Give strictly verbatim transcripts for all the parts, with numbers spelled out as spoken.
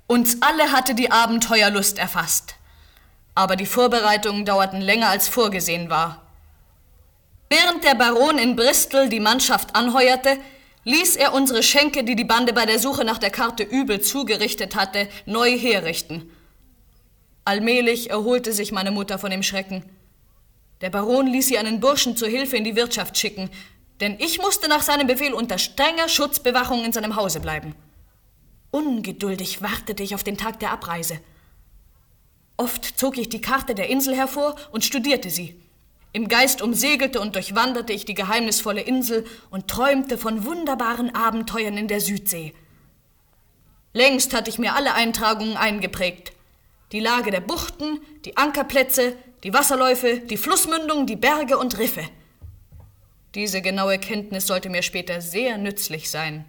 Uns alle hatte die Abenteuerlust erfasst. Aber die Vorbereitungen dauerten länger als vorgesehen war. Während der Baron in Bristol die Mannschaft anheuerte, ließ er unsere Schenke, die die Bande bei der Suche nach der Karte übel zugerichtet hatte, neu herrichten. Allmählich erholte sich meine Mutter von dem Schrecken. Der Baron ließ sie einen Burschen zur Hilfe in die Wirtschaft schicken, denn ich musste nach seinem Befehl unter strenger Schutzbewachung in seinem Hause bleiben. Ungeduldig wartete ich auf den Tag der Abreise. Oft zog ich die Karte der Insel hervor und studierte sie. Im Geist umsegelte und durchwanderte ich die geheimnisvolle Insel und träumte von wunderbaren Abenteuern in der Südsee. Längst hatte ich mir alle Eintragungen eingeprägt. Die Lage der Buchten, die Ankerplätze, die Wasserläufe, die Flussmündungen, die Berge und Riffe. Diese genaue Kenntnis sollte mir später sehr nützlich sein.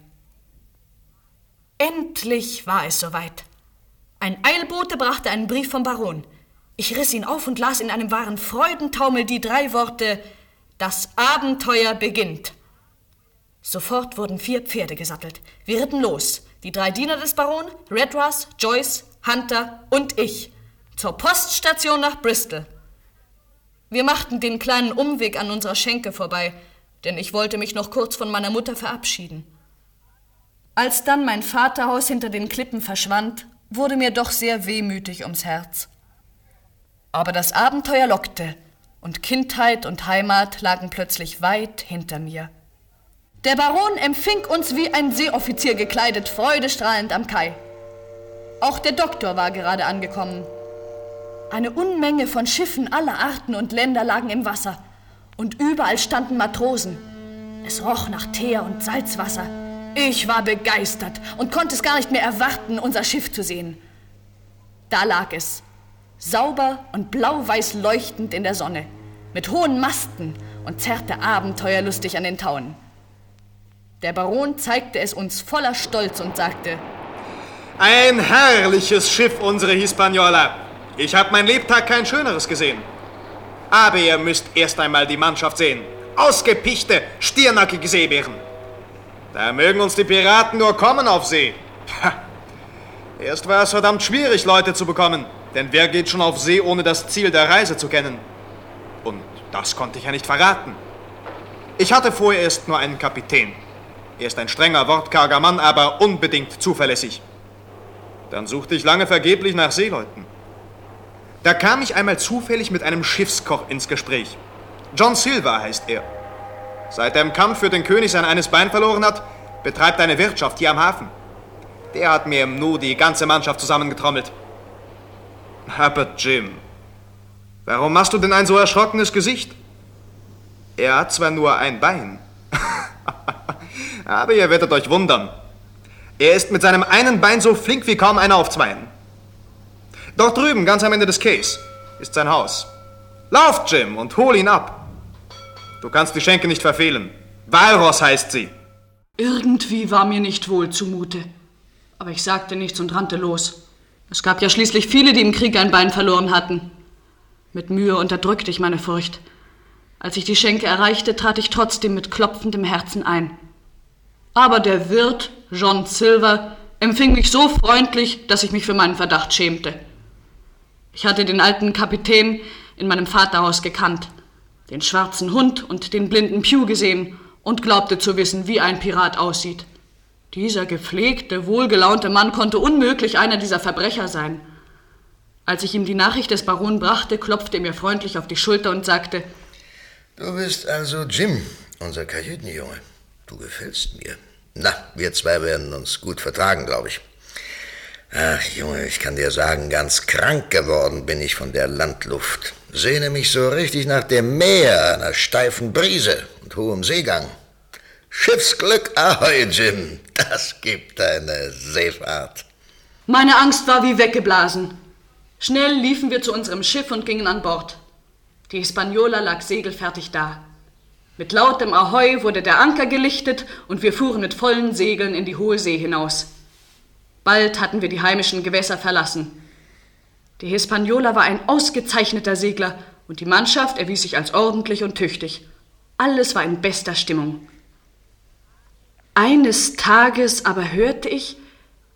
Endlich war es soweit. Ein Eilbote brachte einen Brief vom Baron. Ich riss ihn auf und las in einem wahren Freudentaumel die drei Worte: Das Abenteuer beginnt. Sofort wurden vier Pferde gesattelt. Wir ritten los. Die drei Diener des Baron, Redruth, Joyce, Hunter und ich. Zur Poststation nach Bristol. Wir machten den kleinen Umweg an unserer Schenke vorbei, denn ich wollte mich noch kurz von meiner Mutter verabschieden. Als dann mein Vaterhaus hinter den Klippen verschwand, wurde mir doch sehr wehmütig ums Herz. Aber das Abenteuer lockte, und Kindheit und Heimat lagen plötzlich weit hinter mir. Der Baron empfing uns wie ein Seeoffizier gekleidet, freudestrahlend am Kai. Auch der Doktor war gerade angekommen. Eine Unmenge von Schiffen aller Arten und Länder lagen im Wasser, und überall standen Matrosen. Es roch nach Teer und Salzwasser. Ich war begeistert und konnte es gar nicht mehr erwarten, unser Schiff zu sehen. Da lag es, sauber und blau-weiß leuchtend in der Sonne, mit hohen Masten und zerrte abenteuerlustig an den Tauen. Der Baron zeigte es uns voller Stolz und sagte: Ein herrliches Schiff, unsere Hispaniola. Ich habe mein Lebtag kein schöneres gesehen. Aber ihr müsst erst einmal die Mannschaft sehen. Ausgepichte, stirnackige Seebären. Da mögen uns die Piraten nur kommen auf See. Erst war es verdammt schwierig, Leute zu bekommen. Denn wer geht schon auf See, ohne das Ziel der Reise zu kennen? Und das konnte ich ja nicht verraten. Ich hatte vorerst nur einen Kapitän. Er ist ein strenger, wortkarger Mann, aber unbedingt zuverlässig. Dann suchte ich lange vergeblich nach Seeleuten. Da kam ich einmal zufällig mit einem Schiffskoch ins Gespräch. John Silver heißt er. Seit er im Kampf für den König sein eines Bein verloren hat, betreibt er eine Wirtschaft hier am Hafen. Der hat mir im Nu die ganze Mannschaft zusammengetrommelt. Aber Jim, warum machst du denn ein so erschrockenes Gesicht? Er hat zwar nur ein Bein, aber ihr werdet euch wundern. Er ist mit seinem einen Bein so flink wie kaum einer auf zweien. Dort drüben, ganz am Ende des Quais, ist sein Haus. Lauf, Jim, und hol ihn ab. Du kannst die Schenke nicht verfehlen. Walross heißt sie. Irgendwie war mir nicht wohl zumute. Aber ich sagte nichts und rannte los. Es gab ja schließlich viele, die im Krieg ein Bein verloren hatten. Mit Mühe unterdrückte ich meine Furcht. Als ich die Schenke erreichte, trat ich trotzdem mit klopfendem Herzen ein. Aber der Wirt, John Silver, empfing mich so freundlich, dass ich mich für meinen Verdacht schämte. Ich hatte den alten Kapitän in meinem Vaterhaus gekannt, den schwarzen Hund und den blinden Pew gesehen und glaubte zu wissen, wie ein Pirat aussieht. Dieser gepflegte, wohlgelaunte Mann konnte unmöglich einer dieser Verbrecher sein. Als ich ihm die Nachricht des Baron brachte, klopfte er mir freundlich auf die Schulter und sagte: Du bist also Jim, unser Kajütenjunge. Du gefällst mir. Na, wir zwei werden uns gut vertragen, glaube ich. Ach, Junge, ich kann dir sagen, ganz krank geworden bin ich von der Landluft. Sehne mich so richtig nach dem Meer, einer steifen Brise und hohem Seegang. Schiffsglück, ahoi, Jim. Das gibt eine Seefahrt. Meine Angst war wie weggeblasen. Schnell liefen wir zu unserem Schiff und gingen an Bord. Die Hispaniola lag segelfertig da. Mit lautem Ahoi wurde der Anker gelichtet und wir fuhren mit vollen Segeln in die hohe See hinaus. Bald hatten wir die heimischen Gewässer verlassen. Die Hispaniola war ein ausgezeichneter Segler und die Mannschaft erwies sich als ordentlich und tüchtig. Alles war in bester Stimmung. Eines Tages aber hörte ich,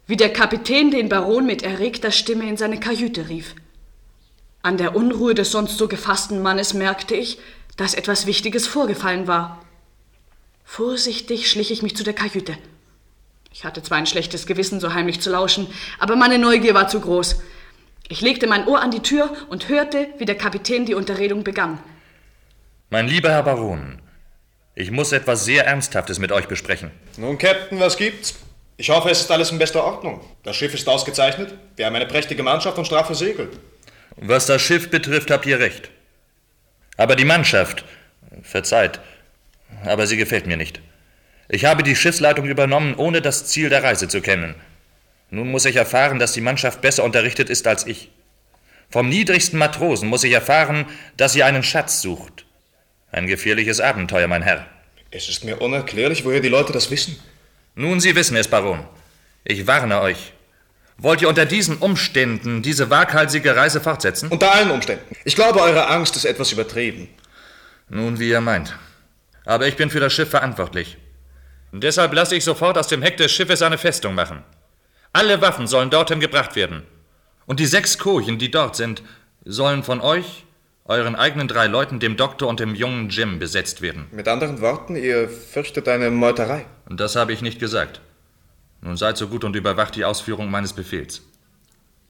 wie der Kapitän den Baron mit erregter Stimme in seine Kajüte rief. An der Unruhe des sonst so gefassten Mannes merkte ich, dass etwas Wichtiges vorgefallen war. Vorsichtig schlich ich mich zu der Kajüte. Ich hatte zwar ein schlechtes Gewissen, so heimlich zu lauschen, aber meine Neugier war zu groß. Ich legte mein Ohr an die Tür und hörte, wie der Kapitän die Unterredung begann. Mein lieber Herr Baron, ich muss etwas sehr Ernsthaftes mit euch besprechen. Nun, Captain, was gibt's? Ich hoffe, es ist alles in bester Ordnung. Das Schiff ist ausgezeichnet. Wir haben eine prächtige Mannschaft und straffe Segel. Was das Schiff betrifft, habt ihr recht. Aber die Mannschaft, verzeiht, aber sie gefällt mir nicht. Ich habe die Schiffsleitung übernommen, ohne das Ziel der Reise zu kennen. Nun muss ich erfahren, dass die Mannschaft besser unterrichtet ist als ich. Vom niedrigsten Matrosen muss ich erfahren, dass ihr einen Schatz sucht. Ein gefährliches Abenteuer, mein Herr. Es ist mir unerklärlich, woher die Leute das wissen. Nun, Sie wissen es, Baron. Ich warne euch. Wollt ihr unter diesen Umständen diese waghalsige Reise fortsetzen? Unter allen Umständen. Ich glaube, eure Angst ist etwas übertrieben. Nun, wie ihr meint. Aber ich bin für das Schiff verantwortlich. Und deshalb lasse ich sofort aus dem Heck des Schiffes eine Festung machen. Alle Waffen sollen dorthin gebracht werden. Und die sechs Kojen, die dort sind, sollen von euch, euren eigenen drei Leuten, dem Doktor und dem jungen Jim, besetzt werden. Mit anderen Worten, ihr fürchtet eine Meuterei. Und das habe ich nicht gesagt. Nun seid so gut und überwacht die Ausführung meines Befehls.